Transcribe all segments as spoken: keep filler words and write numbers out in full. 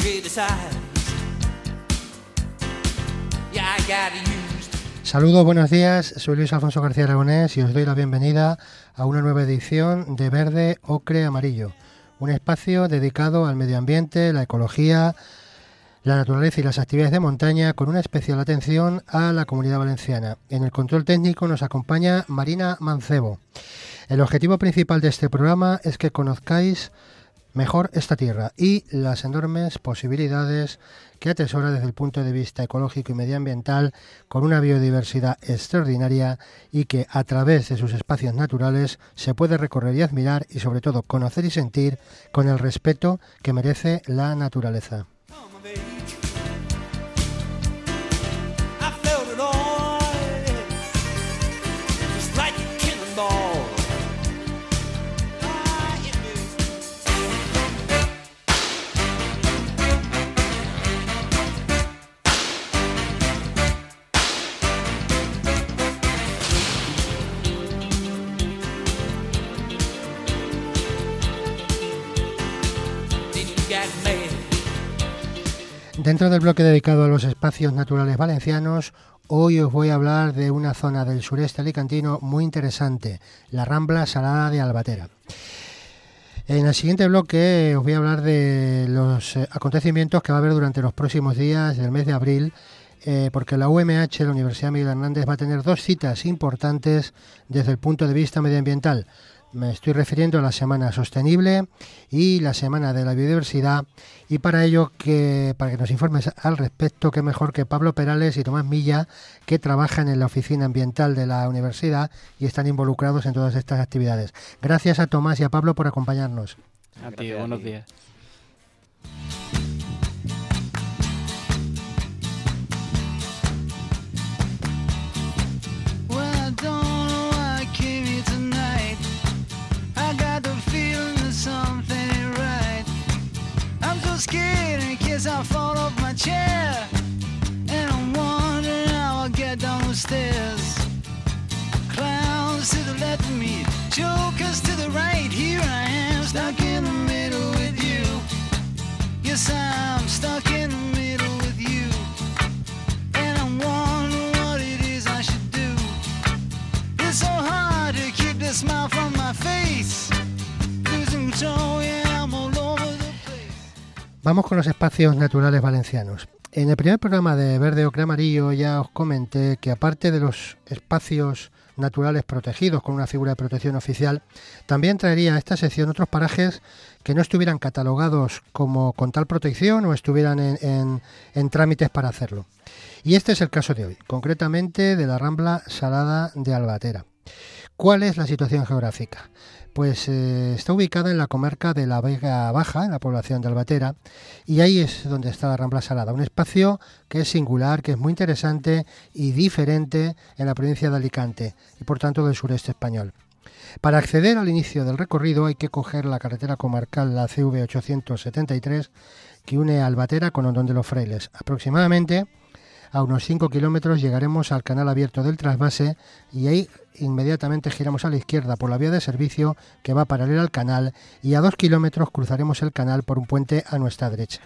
Saludos, buenos días, soy Luis Alfonso García Aragonés y os doy la bienvenida a una nueva edición de Verde, Ocre, Amarillo, un espacio dedicado al medio ambiente, la ecología, la naturaleza y las actividades de montaña, con una especial atención a la Comunidad Valenciana. En el control técnico nos acompaña Marina Mancebo. El objetivo principal de este programa es que conozcáis mejor esta tierra y las enormes posibilidades que atesora desde el punto de vista ecológico y medioambiental, con una biodiversidad extraordinaria y que a través de sus espacios naturales se puede recorrer y admirar y sobre todo conocer y sentir con el respeto que merece la naturaleza. Dentro del bloque dedicado a los espacios naturales valencianos, hoy os voy a hablar de una zona del sureste alicantino muy interesante, la Rambla Salada de Albatera. En el siguiente bloque os voy a hablar de los acontecimientos que va a haber durante los próximos días del mes de abril, eh, porque la U M H, la Universidad Miguel Hernández, va a tener dos citas importantes desde el punto de vista medioambiental. Me estoy refiriendo a la Semana Sostenible y la Semana de la Biodiversidad, y para ello, que para que nos informes al respecto, qué mejor que Pablo Perales y Tomás Milla, que trabajan en la Oficina Ambiental de la Universidad y están involucrados en todas estas actividades. Gracias a Tomás y a Pablo por acompañarnos. A ti, buenos días. Scared in case I fall off my chair, and I'm wondering how I'll get down the stairs. Clowns to the left of me, jokers to the right. Here I am, stuck in the middle with you. Yes, I'm stuck in the middle with you, and I'm wondering what it is I should do. It's so hard to keep the smile from my face. Losing control, yeah, I'm all over. Vamos con los espacios naturales valencianos. En el primer programa de Verde, Ocre, Amarillo ya os comenté que aparte de los espacios naturales protegidos con una figura de protección oficial, también traería a esta sección otros parajes que no estuvieran catalogados como con tal protección o estuvieran en, en, en trámites para hacerlo. Y este es el caso de hoy, concretamente de la Rambla Salada de Albatera. ¿Cuál es la situación geográfica? Pues eh, está ubicada en la comarca de la Vega Baja, en la población de Albatera, y ahí es donde está la Rambla Salada, un espacio que es singular, que es muy interesante y diferente en la provincia de Alicante y por tanto del sureste español. Para acceder al inicio del recorrido hay que coger la carretera comarcal, la C V ochocientos setenta y tres, que une Albatera con Hondón de los Frailes. Aproximadamente a unos cinco kilómetros llegaremos al canal abierto del trasvase y ahí inmediatamente giramos a la izquierda por la vía de servicio que va paralela al canal, y a dos kilómetros cruzaremos el canal por un puente a nuestra derecha.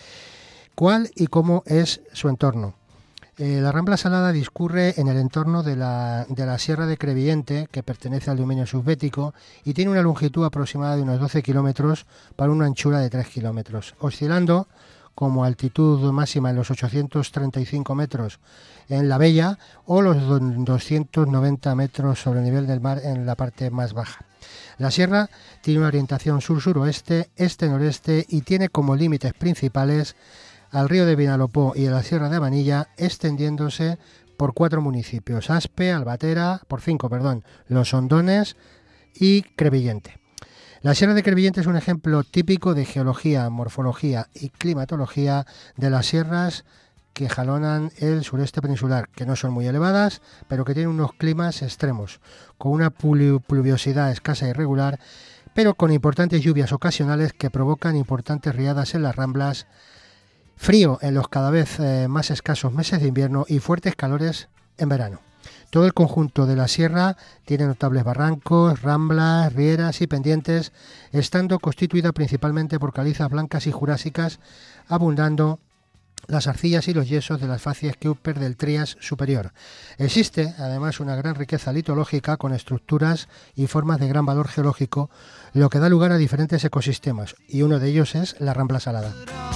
¿Cuál y cómo es su entorno? Eh, la Rambla Salada discurre en el entorno de la, de la Sierra de Crevillente, que pertenece al dominio subbético, y tiene una longitud aproximada de unos doce kilómetros para una anchura de tres kilómetros, oscilando como altitud máxima en los ochocientos treinta y cinco metros en la Bella o los doscientos noventa metros sobre el nivel del mar en la parte más baja. La sierra tiene una orientación sur-suroeste, este-noreste y tiene como límites principales al río de Vinalopó y a la Sierra de Abanilla, extendiéndose por cuatro municipios: Aspe, Albatera, por cinco, perdón, Los Hondones y Crevillente. La Sierra de Crevillente es un ejemplo típico de geología, morfología y climatología de las sierras que jalonan el sureste peninsular, que no son muy elevadas, pero que tienen unos climas extremos, con una pluviosidad escasa e irregular, pero con importantes lluvias ocasionales que provocan importantes riadas en las ramblas, frío en los cada vez eh, más escasos meses de invierno y fuertes calores en verano. Todo el conjunto de la sierra tiene notables barrancos, ramblas, rieras y pendientes, estando constituida principalmente por calizas blancas y jurásicas, abundando las arcillas y los yesos de las facies Keuper del Trias superior. Existe, además, una gran riqueza litológica con estructuras y formas de gran valor geológico, lo que da lugar a diferentes ecosistemas, y uno de ellos es la Rambla Salada.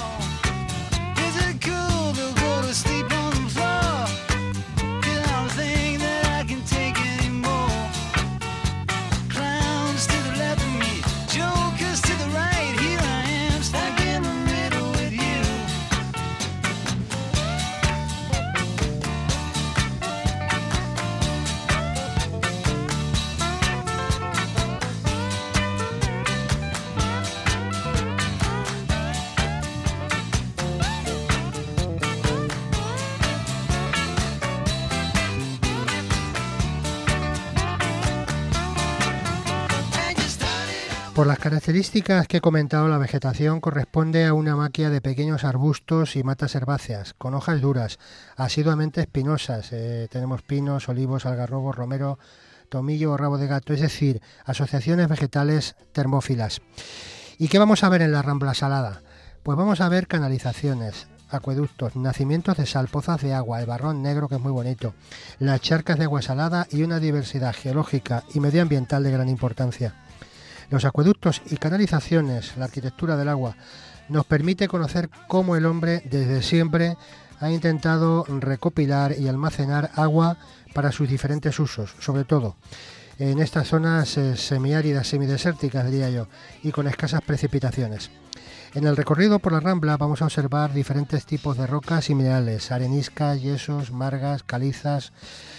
Por las características que he comentado, la vegetación corresponde a una maquia de pequeños arbustos y matas herbáceas, con hojas duras, asiduamente espinosas. Eh, tenemos pinos, olivos, algarrobos, romero, tomillo o rabo de gato, es decir, asociaciones vegetales termófilas. ¿Y qué vamos a ver en la Rambla Salada? Pues vamos a ver canalizaciones, acueductos, nacimientos de sal, pozas de agua, el barrón negro, que es muy bonito, las charcas de agua salada y una diversidad geológica y medioambiental de gran importancia. Los acueductos y canalizaciones, la arquitectura del agua, nos permite conocer cómo el hombre desde siempre ha intentado recopilar y almacenar agua para sus diferentes usos, sobre todo en estas zonas eh, semiáridas, semidesérticas, diría yo, y con escasas precipitaciones. En el recorrido por la Rambla vamos a observar diferentes tipos de rocas y minerales, areniscas, yesos, margas, calizas.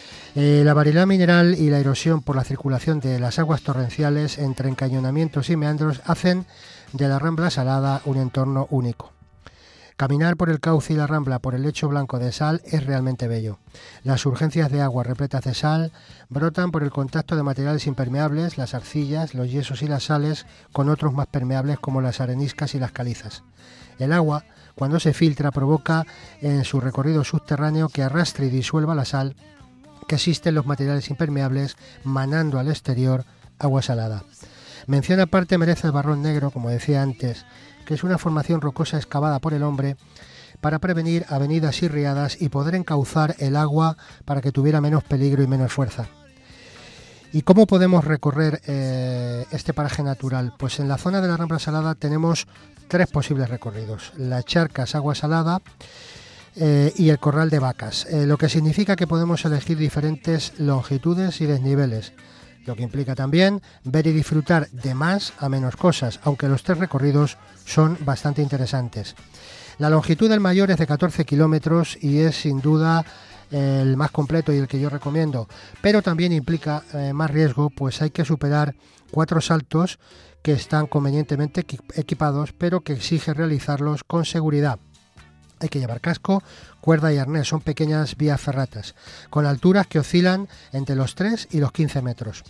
Eh, la variedad mineral y la erosión por la circulación de las aguas torrenciales entre encañonamientos y meandros hacen de la Rambla Salada un entorno único. Caminar por el cauce y la Rambla por el lecho blanco de sal es realmente bello. Las surgencias de agua repletas de sal brotan por el contacto de materiales impermeables, las arcillas, los yesos y las sales, con otros más permeables como las areniscas y las calizas. El agua, cuando se filtra, provoca en su recorrido subterráneo que arrastre y disuelva la sal que existe en los materiales impermeables, manando al exterior agua salada. Mención aparte merece el barrón negro, como decía antes, que es una formación rocosa excavada por el hombre para prevenir avenidas y riadas y poder encauzar el agua para que tuviera menos peligro y menos fuerza. ¿Y cómo podemos recorrer eh, este paraje natural? Pues en la zona de la Rambla Salada tenemos tres posibles recorridos: las charcas, agua salada, Eh, y el corral de vacas, eh, lo que significa que podemos elegir diferentes longitudes y desniveles, lo que implica también ver y disfrutar de más a menos cosas, aunque los tres recorridos son bastante interesantes. La longitud del mayor es de catorce kilómetros y es sin duda eh, el más completo y el que yo recomiendo, pero también implica eh, más riesgo, pues hay que superar cuatro saltos que están convenientemente equipados, pero que exige realizarlos con seguridad. Hay que llevar casco, cuerda y arnés, son pequeñas vías ferratas, con alturas que oscilan entre los tres y los quince metros.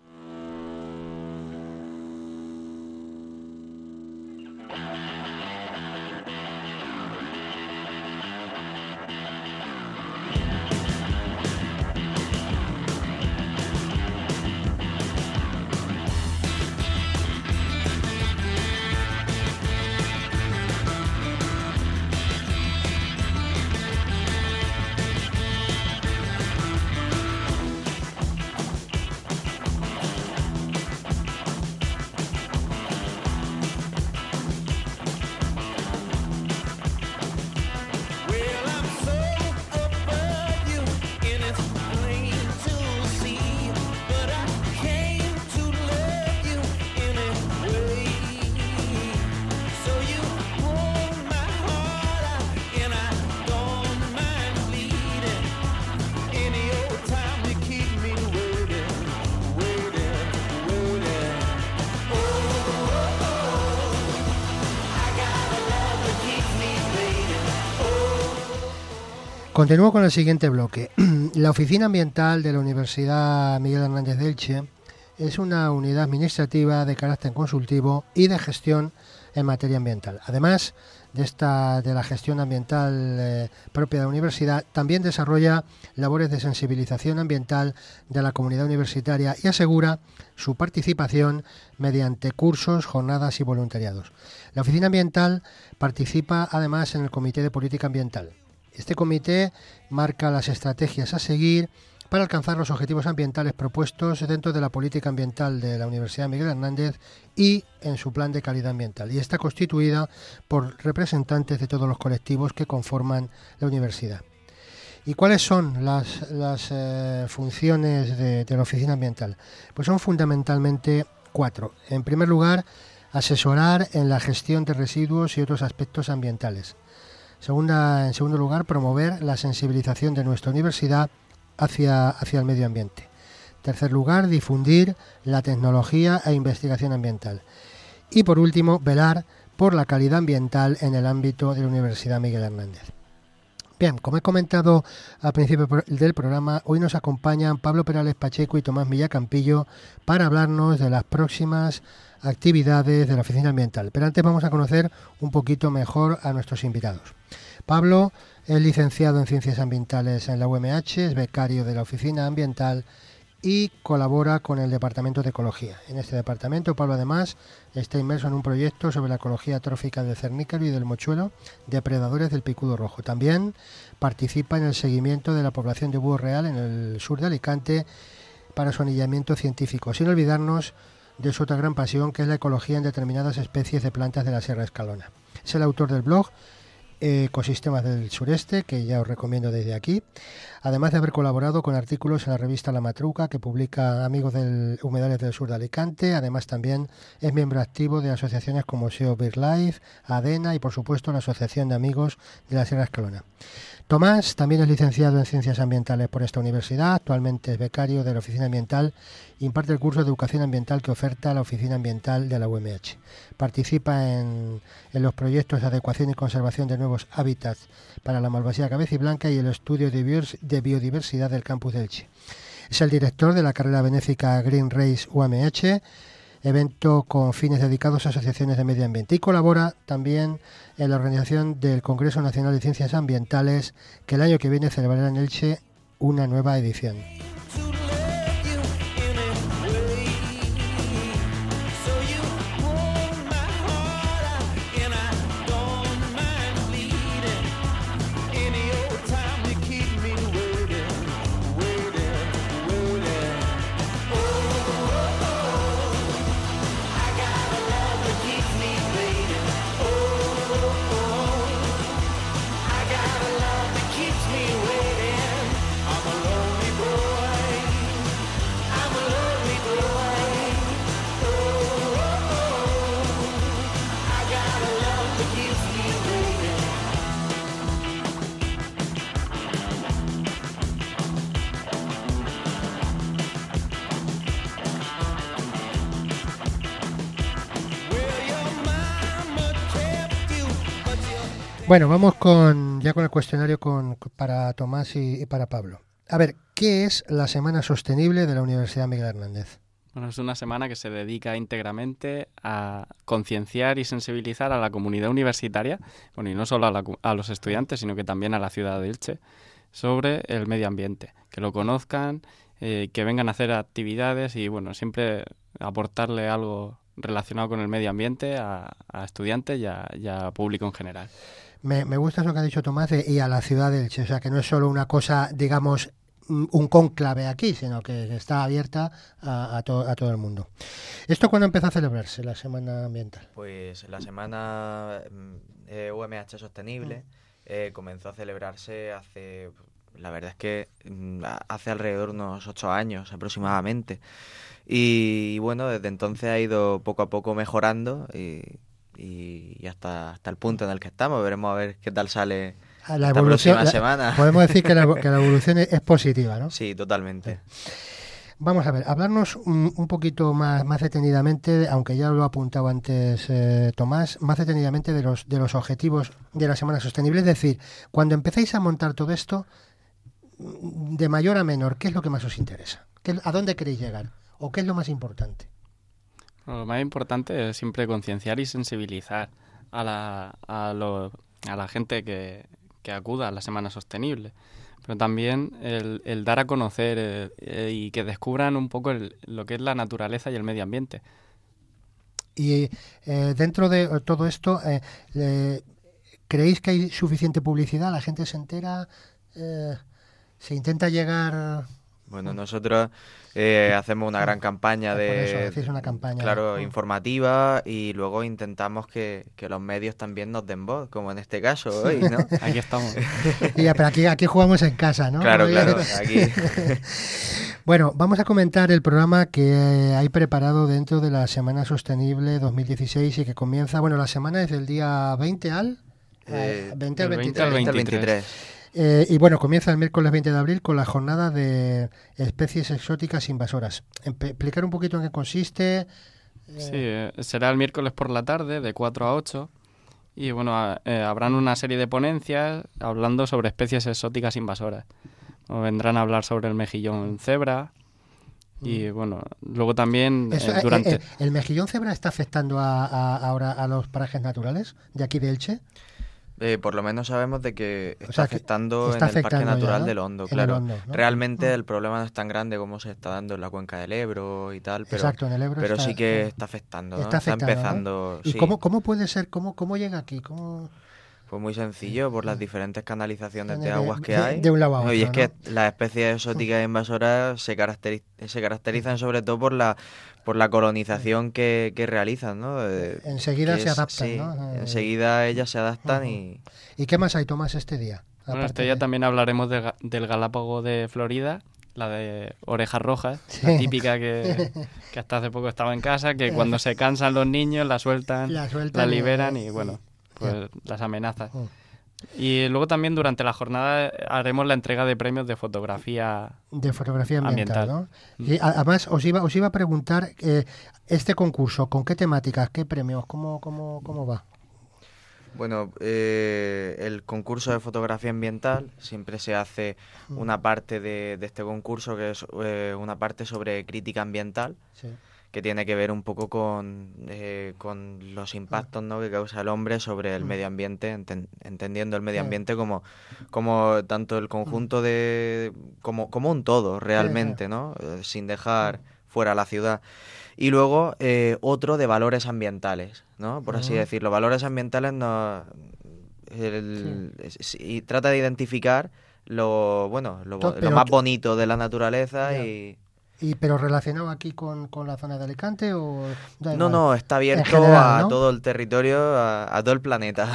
Continúo con el siguiente bloque. La Oficina Ambiental de la Universidad Miguel Hernández de Elche es una unidad administrativa de carácter consultivo y de gestión en materia ambiental. Además de esta de la gestión ambiental eh, propia de la universidad, también desarrolla labores de sensibilización ambiental de la comunidad universitaria y asegura su participación mediante cursos, jornadas y voluntariados. La Oficina Ambiental participa además en el Comité de Política Ambiental. Este comité marca las estrategias a seguir para alcanzar los objetivos ambientales propuestos dentro de la política ambiental de la Universidad Miguel Hernández y en su plan de calidad ambiental. Y está constituida por representantes de todos los colectivos que conforman la universidad. ¿Y cuáles son las, las eh, funciones de, de la Oficina Ambiental? Pues son fundamentalmente cuatro. En primer lugar, asesorar en la gestión de residuos y otros aspectos ambientales. Segunda, en segundo lugar, promover la sensibilización de nuestra universidad hacia, hacia el medio ambiente. Tercer lugar, difundir la tecnología e investigación ambiental. Y por último, velar por la calidad ambiental en el ámbito de la Universidad Miguel Hernández. Bien, como he comentado al principio del programa, hoy nos acompañan Pablo Perales Pacheco y Tomás Milla Campillo para hablarnos de las próximas actividades de la Oficina Ambiental. Pero antes vamos a conocer un poquito mejor a nuestros invitados. Pablo es licenciado en Ciencias Ambientales en la U M H, es becario de la Oficina Ambiental y colabora con el Departamento de Ecología. En este departamento, Pablo además está inmerso en un proyecto sobre la ecología trófica del cernícalo y del mochuelo, depredadores del picudo rojo. También participa en el seguimiento de la población de búho real en el sur de Alicante para su anillamiento científico, sin olvidarnos de su otra gran pasión, que es la ecología en determinadas especies de plantas de la Sierra Escalona. Es el autor del blog Ecosistemas del Sureste, que ya os recomiendo desde aquí, además de haber colaborado con artículos en la revista La Matruca, que publica Amigos del Humedales del Sur de Alicante. Además también es miembro activo de asociaciones como S E O BirdLife, ADENA y por supuesto la Asociación de Amigos de la Sierra Escalona. Tomás también es licenciado en Ciencias Ambientales por esta universidad, actualmente es becario de la Oficina Ambiental e imparte el curso de Educación Ambiental que oferta la Oficina Ambiental de la U M H. Participa en, en los proyectos de adecuación y conservación de nuevos hábitats para la malvasía cabeciblanca y el estudio de, bios, de biodiversidad del campus de Elche. Es el director de la carrera benéfica Green Race U M H, evento con fines dedicados a asociaciones de medio ambiente, y colabora también en la organización del Congreso Nacional de Ciencias Ambientales, que el año que viene celebrará en Elche una nueva edición. Bueno, vamos con ya con el cuestionario con, para Tomás y, y para Pablo. A ver, ¿qué es la Semana Sostenible de la Universidad Miguel Hernández? Bueno, es una semana que se dedica íntegramente a concienciar y sensibilizar a la comunidad universitaria, bueno, y no solo a, la, a los estudiantes, sino que también a la ciudad de Elche, sobre el medio ambiente, que lo conozcan, eh, que vengan a hacer actividades y, bueno, siempre aportarle algo relacionado con el medio ambiente a, a estudiantes y a, y a público en general. Me, me gusta eso que ha dicho Tomás de, y a la ciudad de Elche, o sea, que no es solo una cosa, digamos, un cónclave aquí, sino que está abierta a, a, to, a todo el mundo. ¿Esto cuándo empezó a celebrarse, la Semana Ambiental? Pues la Semana eh, U M H Sostenible eh, comenzó a celebrarse hace, la verdad es que hace alrededor de unos ocho años aproximadamente. Y, y bueno, desde entonces ha ido poco a poco mejorando y... y hasta hasta el punto en el que estamos. Veremos a ver qué tal sale la esta evolución, próxima la, semana. Podemos decir que la, que la evolución es, es positiva, ¿no? Sí, totalmente. Vamos a ver, hablarnos un, un poquito más, más detenidamente, aunque ya lo ha apuntado antes eh, Tomás, más detenidamente de los, de los objetivos de la Semana Sostenible. Es decir, cuando empecéis a montar todo esto, de mayor a menor, ¿qué es lo que más os interesa? ¿Qué, ¿A dónde queréis llegar? ¿O qué es lo más importante? Bueno, lo más importante es siempre concienciar y sensibilizar a la, a lo, a la gente que, que acuda a la Semana Sostenible. Pero también el, el dar a conocer eh, eh, y que descubran un poco el, lo que es la naturaleza y el medio ambiente. Y eh, dentro de todo esto, eh, eh, ¿creéis que hay suficiente publicidad? ¿La gente se entera? Eh, ¿Se intenta llegar...? Bueno, nosotros eh, hacemos una gran campaña Por eso, de, hacéis una campaña. claro, Mm. informativa, y luego intentamos que, que los medios también nos den voz, como en este caso hoy, ¿no? Aquí estamos. Ya, pero aquí, aquí jugamos en casa, ¿no? Claro, claro, aquí. Bueno, vamos a comentar el programa que hay preparado dentro de la Semana Sostenible dos mil dieciséis y que comienza, bueno, la semana es del día veinte al... Eh, veinte al del veinte veintitrés. al veinte al veintitrés. veintitrés. Eh, y bueno, comienza el miércoles veinte de abril con la jornada de especies exóticas invasoras. Empe- explicar un poquito en qué consiste. eh, Sí, eh, será el miércoles por la tarde de cuatro a ocho y bueno, a- eh, habrán una serie de ponencias hablando sobre especies exóticas invasoras. O vendrán a hablar sobre el mejillón cebra y bueno, luego también eh, eso, eh, durante... eh, ¿El mejillón cebra está afectando a, a- ahora a los parajes naturales de aquí de Elche? Eh, por lo menos sabemos de que está O sea, que afectando está en el Parque afectando ya, Natural ¿no? del Hondo, En el claro. Hondo, ¿no? Realmente Mm. el problema no es tan grande como se está dando en la cuenca del Ebro y tal, pero, Exacto, en el Ebro pero está- sí que está afectando, ¿no? está afectando, ¿no? empezando, ¿Y sí. cómo, cómo puede ser? ¿Cómo, cómo llega aquí? ¿Cómo... Pues muy sencillo, por las diferentes canalizaciones de De- aguas que de- hay. de un lado a No, y otro, es que ¿no? las especies exóticas e invasoras se, caracteri- se caracterizan sobre todo por la por la colonización que, que realizan, ¿no? Eh, Enseguida que se es- adaptan, sí, ¿no? Eh, enseguida ellas se adaptan Ujú. y... ¿Y qué más hay, Tomás, este día? Bueno, Aparte este día de- también hablaremos de ga- del Galápago de Florida, la de orejas rojas, Sí. la típica que, que hasta hace poco estaba en casa, que cuando se cansan los niños la sueltan, La sueltan la y- liberan y y- bueno, pues las amenazas. Mm. Y luego también durante la jornada haremos la entrega de premios de fotografía. De fotografía ambiental, Ambiental. ¿no? Y a- además os iba, os iba a preguntar eh, este concurso, ¿con qué temáticas, qué premios, cómo, cómo, cómo va? Bueno, eh, el concurso de fotografía ambiental siempre se hace una parte de, de este concurso que es eh, una parte sobre crítica ambiental, Sí. que tiene que ver un poco con, eh, con los impactos, ¿no?, que causa el hombre sobre el Mm. medio ambiente, enten- entendiendo el medio Sí. ambiente como, como tanto el conjunto de... como, como un todo realmente, ¿no? Eh, sin dejar fuera la ciudad. Y luego eh, otro de valores ambientales, ¿no? Por así Ah. decirlo. Valores ambientales no... el- es- y trata de identificar lo bueno lo, To- lo pero más que- bonito de la naturaleza Ya. y... ¿Y pero relacionado aquí con, con la zona de Alicante o...? da No, igual? no, está abierto general, a ¿no? todo el territorio, a, a todo el planeta.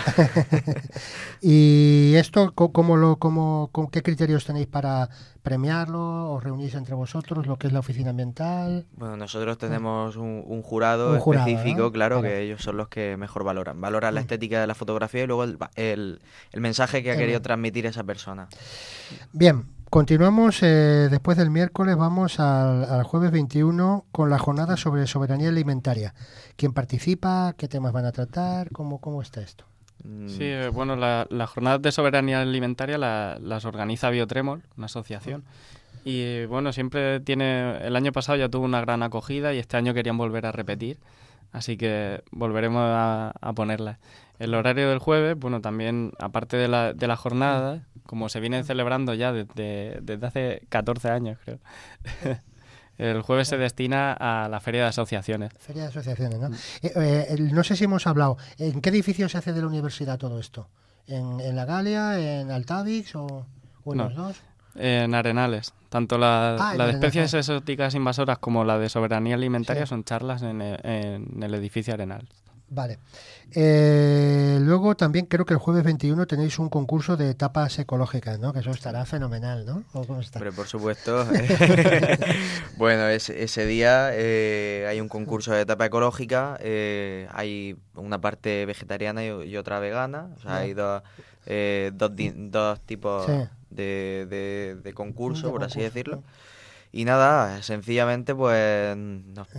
¿Y esto co- cómo lo, cómo, con qué criterios tenéis para premiarlo? ¿Os reunís entre vosotros, lo que es la oficina ambiental? Bueno, nosotros tenemos un, un jurado Un jurado, específico, ¿no? claro, Claro. que ellos son los que mejor valoran. Valoran la Mm. estética de la fotografía y luego el, va- el, el mensaje que ha El- querido transmitir esa persona. Bien, continuamos eh, después del miércoles, vamos al, al jueves veintiuno con la jornada sobre soberanía alimentaria. ¿Quién participa? ¿Qué temas van a tratar? ¿Cómo, cómo está esto? Mm, Sí, eh, bueno, la- las jornadas de soberanía alimentaria la- las organiza Biotremol, una asociación. Y eh, bueno, siempre tiene... El año pasado ya tuvo una gran acogida y este año querían volver a repetir. Así que volveremos a, a ponerla. El horario del jueves, bueno, también, aparte de la, de la jornada, como se vienen celebrando ya desde, desde hace catorce años, creo, el jueves se destina a la feria de asociaciones. Feria de asociaciones, ¿no? Eh, eh, el- no sé si hemos hablado, ¿en qué edificio se hace de la universidad todo esto? ¿En, en la Galia, en Altavix o, o en No. los dos? En Arenales, tanto la, Ah, en la de Arenales. especies exóticas invasoras como la de soberanía alimentaria Sí. son charlas en el, en el edificio Arenal. Vale. Eh, luego también creo que el jueves veintiuno tenéis un concurso de tapas ecológicas, ¿no? Que eso estará fenomenal, ¿no? ¿O cómo está? Hombre, por supuesto. Bueno, ese, ese día eh, hay un concurso de etapa ecológica, eh, hay una parte vegetariana y, y otra vegana, o sea, Ya. hay dos, eh, dos, di- dos tipos Sí. de, de, de concurso, De por así concurso, decirlo. sí. Y nada, sencillamente pues nos-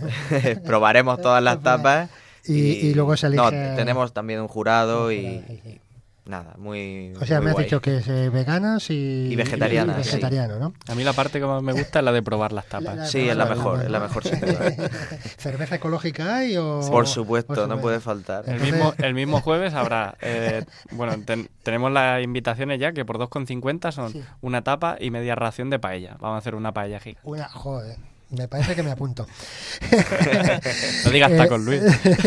probaremos todas las tapas. Y, y luego se elige... No, tenemos también un jurado un y... jurado, sí, sí. nada, muy O sea, muy me has guay. dicho que es eh, veganas y, Y vegetarianas, y sí. vegetariano, ¿no? A mí la parte que más me gusta es la de probar las tapas. La- la- Sí, es la mejor, es la mejor sin duda. ¿Cerveza ecológica hay o...? Por supuesto, por no puede faltar. El Entonces- mismo, el mismo jueves habrá, eh, bueno, ten- tenemos las invitaciones ya que por dos con cincuenta son Sí. una tapa y media ración de paella. Vamos a hacer una paella gigante. Una, joder, me parece que me apunto. No digas Eh, tacos, Luis.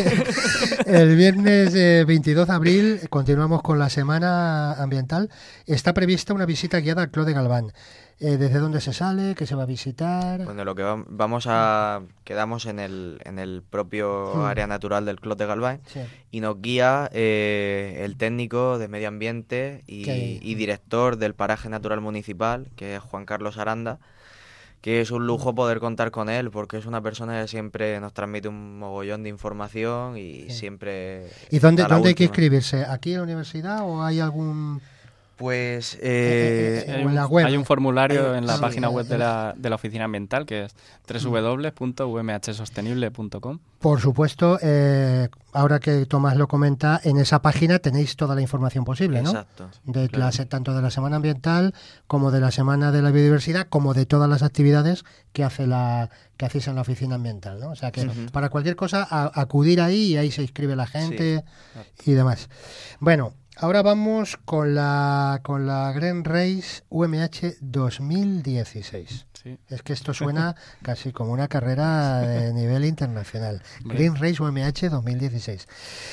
El viernes eh, veintidós de abril continuamos con la semana ambiental. Está prevista una visita guiada al Clos de Galván. Eh, ¿Desde dónde se sale? ¿Qué se va a visitar? Bueno, lo que va- vamos a... Quedamos en el, en el propio Mm. área natural del Clos de Galván Sí. y nos guía eh, el técnico de medio ambiente y, ¿Qué hay? y director del paraje natural municipal, que es Juan Carlos Aranda, que es un lujo poder contar con él porque es una persona que siempre nos transmite un mogollón de información y Sí. siempre... ¿Y dónde, está a la dónde hay que última. inscribirse? ¿Aquí en la universidad o hay algún...? Pues... eh, eh, eh, Hay o en un, la web. hay un formulario Hay- en la sí, página eh, web de eh. la, de la oficina ambiental que es doble u doble u doble u punto u m h sostenible punto com. Por supuesto, eh, ahora que Tomás lo comenta, en esa página tenéis toda la información posible, ¿no? Exacto. De Claro. la se- tanto de la Semana Ambiental como de la Semana de la Biodiversidad, como de todas las actividades que hace la que hacéis en la oficina ambiental, ¿no? O sea que Ujú. para cualquier cosa a- acudir ahí y ahí se inscribe la gente Sí. y demás. Bueno, ahora vamos con la con la Green Race U M H dos mil dieciséis. Sí. Es que esto suena casi como una carrera de nivel internacional. Hombre. Green Race U M H dos mil dieciséis.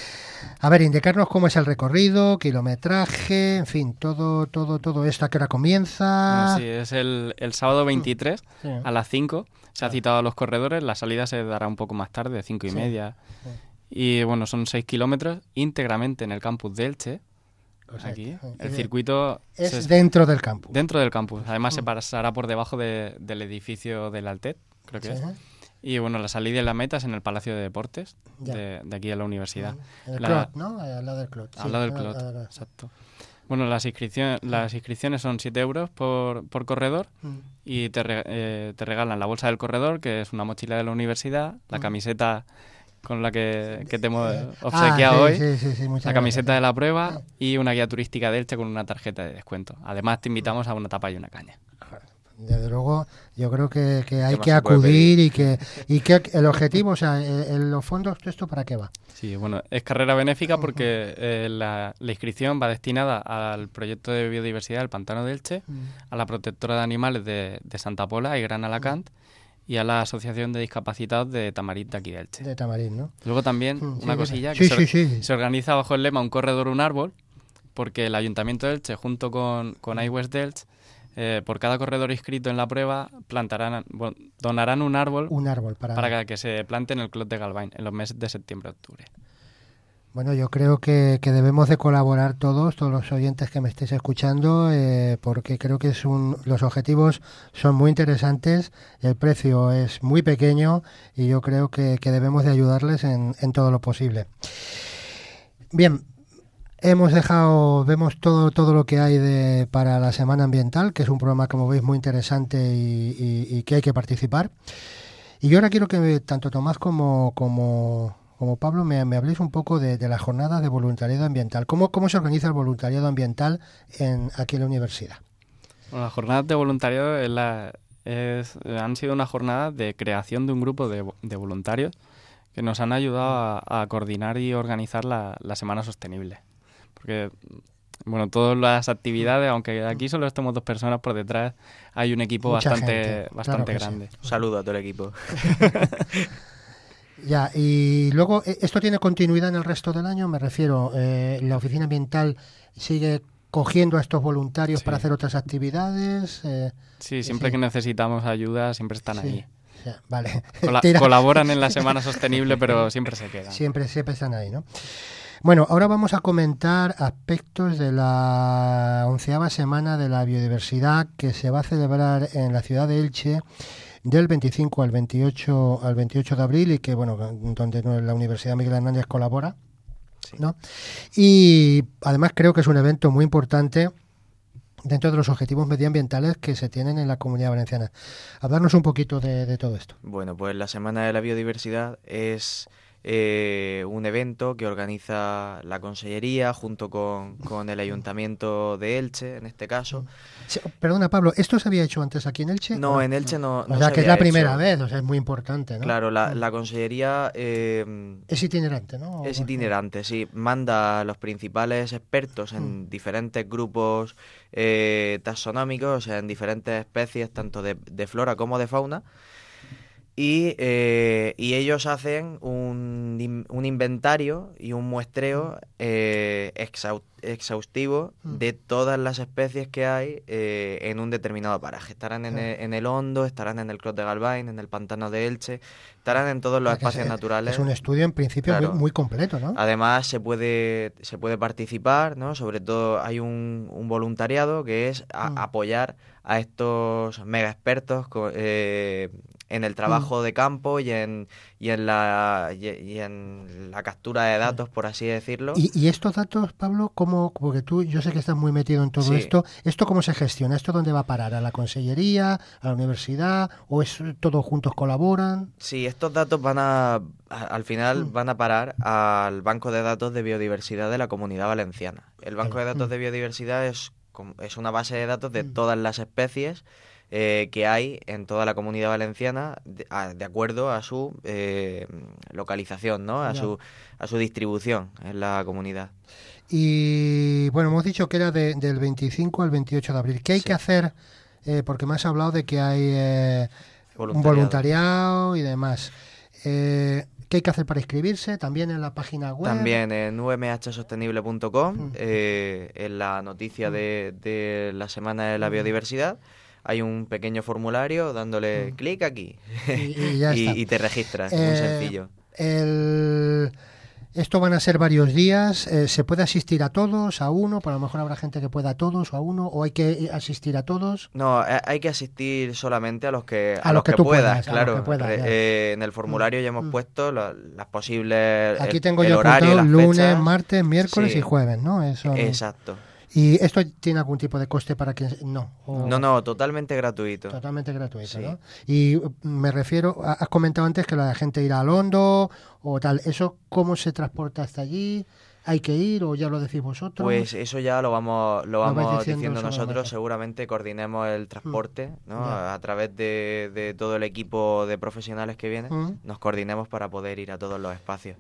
A ver, indicarnos cómo es el recorrido, kilometraje, en fin, todo todo todo esto, ¿a qué hora comienza? Bueno, sí, es el, el sábado veintitrés Sí. a las cinco. Se ha citado a los corredores. La salida se dará un poco más tarde, cinco y Sí. media. Sí. Y bueno, son seis kilómetros íntegramente en el campus de Elche. O sea, Aquí. que- El circuito es se- dentro del campo. dentro del campus. Además, se Mm. pasará por debajo de- del edificio del Altet, creo que Sí, es. ¿eh? Y bueno, la salida y la meta es en el Palacio de Deportes Ya. de, de aquí de la universidad. El La- Clot, ¿no? Al lado del Clot. Al sí, lado del al- Clot, al- al- exacto. Bueno, las, inscripciones las inscripciones son siete euros por, por corredor Mm. y te, re- eh, te regalan la bolsa del corredor, que es una mochila de la universidad, la Mm. camiseta con la que, que te hemos Eh, obsequiado ah, sí, hoy, sí, sí, sí, muchas la camiseta gracias. de la prueba y una guía turística de Elche con una tarjeta de descuento. Además, te invitamos a una tapa y una caña. Desde luego, yo creo que, que hay más que se puede acudir y que y que el objetivo, o sea, eh, en los fondos, ¿esto para qué va? Sí, bueno, es carrera benéfica porque eh, la, la inscripción va destinada al proyecto de biodiversidad del Pantano de Elche, a la protectora de animales de, de Santa Pola y Gran Alacant y a la Asociación de Discapacitados de Tamarit de aquí de Elche. De Tamarín, ¿no? Luego también Mm, sí, una dime. cosilla Sí, que se, sí, sí. se organiza bajo el lema Un corredor, un árbol, porque el Ayuntamiento de Elche junto con, con iWest de Elche, eh, por cada corredor inscrito en la prueba plantarán, bueno, donarán un árbol Un árbol para... para que se plante en el Clot de Galván en los meses de septiembre-octubre. Bueno, yo creo que, que debemos de colaborar todos, todos los oyentes que me estéis escuchando, eh, porque creo que es un, los objetivos son muy interesantes, el precio es muy pequeño y yo creo que, que debemos de ayudarles en, en todo lo posible. Bien, hemos dejado, vemos todo todo lo que hay de, para la Semana Ambiental, que es un programa, como veis, muy interesante y, y- y que hay que participar. Y yo ahora quiero que tanto Tomás como, como, como Pablo me, me habléis un poco de, de la jornada de voluntariado ambiental. ¿Cómo, cómo se organiza el voluntariado ambiental en, aquí en la universidad? Bueno, las jornadas de voluntariado es la- es- han sido una jornada de creación de un grupo de, vo- de voluntarios que nos han ayudado a, a coordinar y organizar la, la Semana Sostenible. Porque, bueno, todas las actividades, aunque aquí solo estemos dos personas, por detrás hay un equipo Mucha bastante, gente, claro bastante que sí. grande. Un saludo a todo el equipo. Ya, y luego, eh, ¿esto tiene continuidad en el resto del año? Me refiero, eh, ¿la oficina ambiental sigue cogiendo a estos voluntarios Sí. para hacer otras actividades? Eh, Sí, siempre Sí. que necesitamos ayuda, siempre están sí. ahí. Ya, vale. Cola- Tira. colaboran en la Semana Sostenible, pero siempre se quedan. Siempre, siempre están ahí, ¿no? Bueno, ahora vamos a comentar aspectos de la onceava semana de la biodiversidad que se va a celebrar en la ciudad de Elche del veinticinco al veintiocho al veintiocho de abril y que, bueno, donde la Universidad Miguel Hernández colabora, Sí. ¿no? Y además creo que es un evento muy importante dentro de los objetivos medioambientales que se tienen en la Comunidad Valenciana. Hablarnos un poquito de, de todo esto. Bueno, pues la Semana de la Biodiversidad es eh, un evento que organiza la Consellería junto con, con el Ayuntamiento de Elche, en este caso. Sí, perdona, Pablo, ¿esto se había hecho antes aquí en Elche? No, en Elche no, no O sea, se que es había la primera hecho. vez, o sea, es muy importante, ¿no? Claro, la, la Consellería eh, Es itinerante, ¿no? es itinerante, sí. Manda a los principales expertos en Mm. diferentes grupos eh, taxonómicos, o sea, en diferentes especies, tanto de, de flora como de fauna. Y, eh, y ellos hacen un, in- un inventario y un muestreo eh, exau- exhaustivo Mm. de todas las especies que hay eh, en un determinado paraje. Estarán en, Claro. el, en el Hondo, estarán en el Clos de Galvain, en el Pantano de Elche, estarán en todos los O sea, que espacios es, naturales. Es un estudio en principio Claro. muy, muy completo, ¿no? Además se puede se puede participar, ¿no? Sobre todo hay un, un voluntariado que es a- Mm. apoyar a estos mega expertos co- eh, en el trabajo de campo y en y en la y, y en la captura de datos, por así decirlo. Y, y estos datos, Pablo, ¿cómo? Porque tú, yo sé que estás muy metido en todo Sí. esto. ¿Esto cómo se gestiona? ¿Esto dónde va a parar? ¿A la consellería? ¿A la universidad? ¿O es todos juntos colaboran? Sí, estos datos van a, a- al final Mm. van a parar al Banco de Datos de Biodiversidad de la Comunidad Valenciana. El Banco Vale. de Datos Mm. de Biodiversidad es, com- es una base de datos de Mm. todas las especies eh, que hay en toda la Comunidad Valenciana de, a- de acuerdo a su eh, localización, ¿no? A Ya. su a su distribución en la comunidad. Y bueno, hemos dicho que era de- del veinticinco al veintiocho de abril. ¿Qué hay Sí. que hacer? Eh, porque me has hablado de que hay eh, un Voluntariado. voluntariado y demás. Eh, ¿Qué hay que hacer para inscribirse? También en la página web. También en u m h sostenible punto com, Mm. eh, en la noticia Mm. de, de la Semana de la Mm. Biodiversidad, hay un pequeño formulario dándole Mm. clic aquí Y, y ya y, está. y te registras, Eh, muy sencillo. El... Esto van a ser varios días. eh, ¿Se puede asistir a todos, a uno? Por lo mejor habrá gente que pueda a todos o a uno, o hay que asistir a todos. No, eh, hay que asistir solamente a los que A los que tú puedas, puedas, a los claro. que puedas, Re- ya. eh, en el formulario ya hemos Mm. puesto la- las posibles Aquí el, tengo el yo horario, apuntado las lunes, fechas. martes, miércoles Sí. y jueves, ¿no? Eso. Exacto. ¿Y esto tiene algún tipo de coste para quien...? No. o- No, no, totalmente gratuito. Totalmente gratuito, Sí. ¿no? Y uh, me refiero, ha- has comentado antes que la gente irá al Hondo o tal. ¿Eso cómo se transporta hasta allí? ¿Hay que ir o ya lo decís vosotros? Pues eso ya lo vamos lo Lo vais vamos diciendo diciendo, sobre la nosotros, marcha. seguramente coordinemos el transporte, ¿no? Ya. A través de, de todo el equipo de profesionales que viene, Mm. nos coordinemos para poder ir a todos los espacios.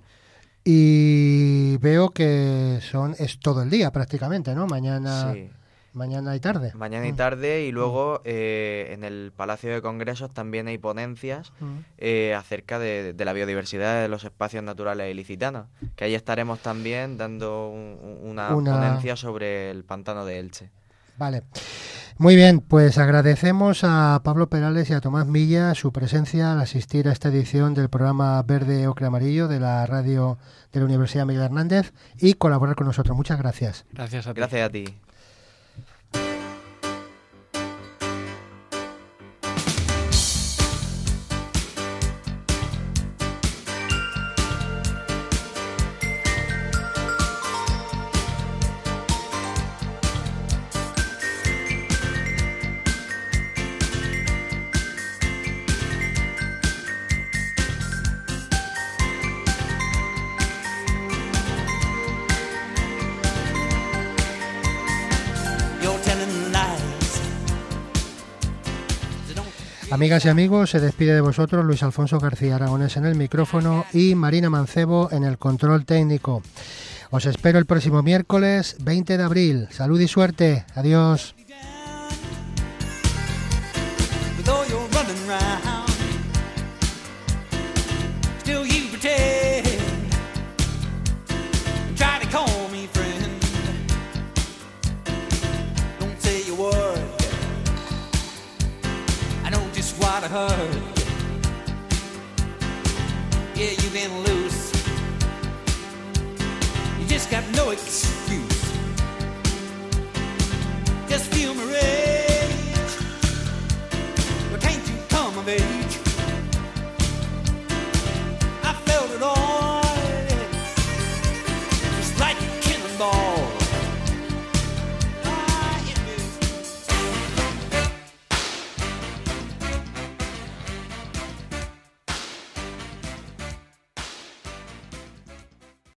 Y veo que son es todo el día prácticamente, ¿no? Mañana, Sí. mañana y tarde. Mañana y Mm. tarde y luego eh, en el Palacio de Congresos también hay ponencias Mm. eh, acerca de, de la biodiversidad de los espacios naturales ilicitanos, que ahí estaremos también dando un- un- una, Una- ponencia sobre el pantano de Elche. Vale. Muy bien, pues agradecemos a Pablo Perales y a Tomás Milla su presencia al asistir a esta edición del programa Verde Ocre Amarillo de la radio de la Universidad Miguel Hernández y colaborar con nosotros. Muchas gracias. Gracias a ti. Gracias a ti. You're telling lies. So don't Amigas y amigos, se despide de vosotros Luis Alfonso García Aragonés en el micrófono y Marina Mancebo en el control técnico. Os espero el próximo miércoles veinte de abril. Salud y suerte. Adiós. But though you're running round, still you pretend and try to call me friend. Don't say a word. I know just what I heard. Yeah, you've been loose. You just got no excuse.